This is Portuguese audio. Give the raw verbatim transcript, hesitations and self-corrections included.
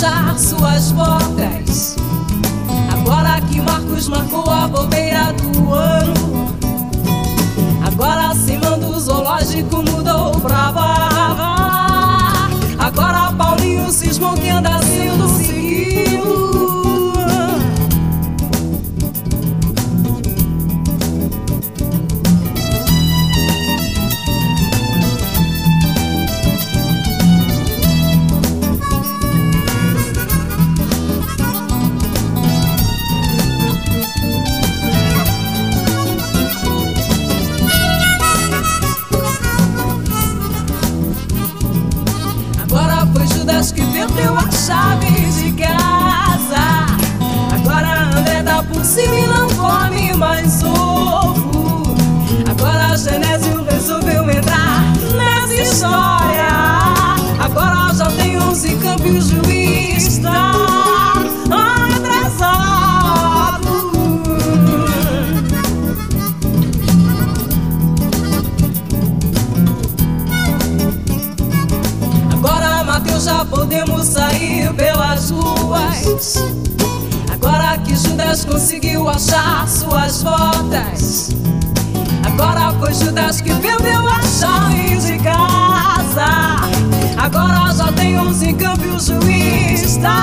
achar suas botas. Agora que Marcos marcou a bobeira do ano, agora se manda o zoológico mudou pra Barra. Agora Paulinho cismou que anda sendo seguido. Que perdeu a chave de casa. Agora André dá por cima e não come mais ovo. Agora Genésio resolveu entrar nessa história. Agora já tem onze campos e o juiz está atrasado. Já podemos sair pelas ruas. Agora que Judas conseguiu achar suas botas. Agora foi Judas que perdeu a chave de casa. Agora já tem onze campos e o juiz está